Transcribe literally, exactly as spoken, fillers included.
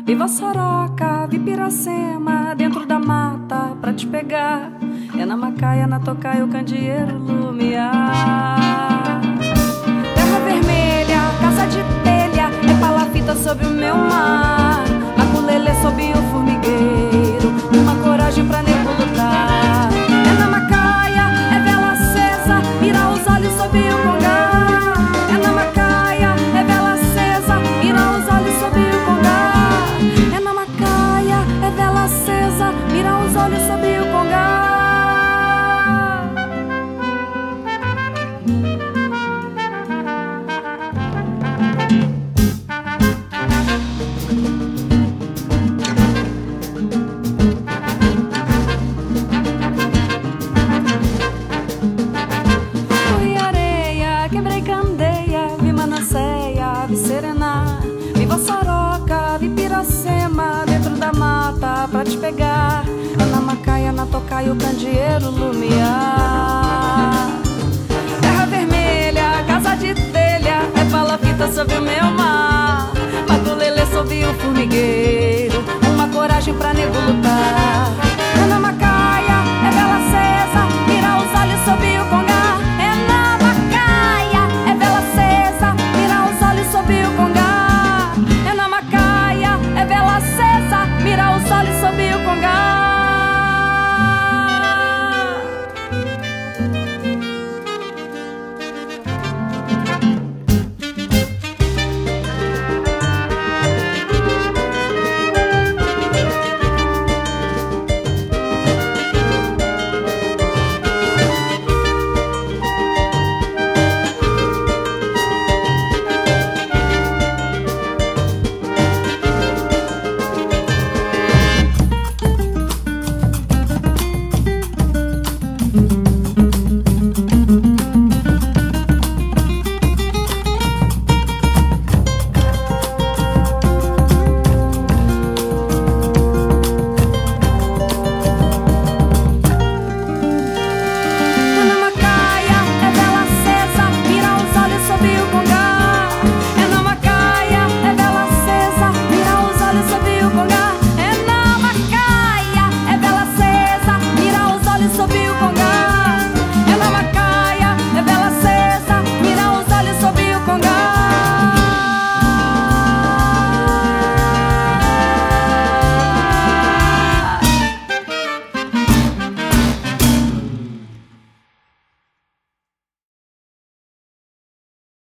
Vi Vossoroca, vi Piracema, dentro da mata pra te pegar. É na macaia, na tocaia, o candeeiro lumiar. Terra vermelha, casa de telha, é palafita sob o meu mar. Maculelê sob o formigueiro, uma coragem pra nego lutar. É na macaia, é vela acesa, virar os olhos sob o congá. É na macaia, é vela acesa, virar os olhos sob o congá. É na macaia, é vela acesa, virar os olhos sob o congá. Fui areia, quebrei candeia, vi Manasseia, vi Serenar, vi Vossoroca, vi Piracema, dentro da mata pra te pegar. É na macaia, na tocaia, o candeeiro lumiar. Terra vermelha, casa de telha, é palafita sob o meu mar. Maculelê sob o formigueiro,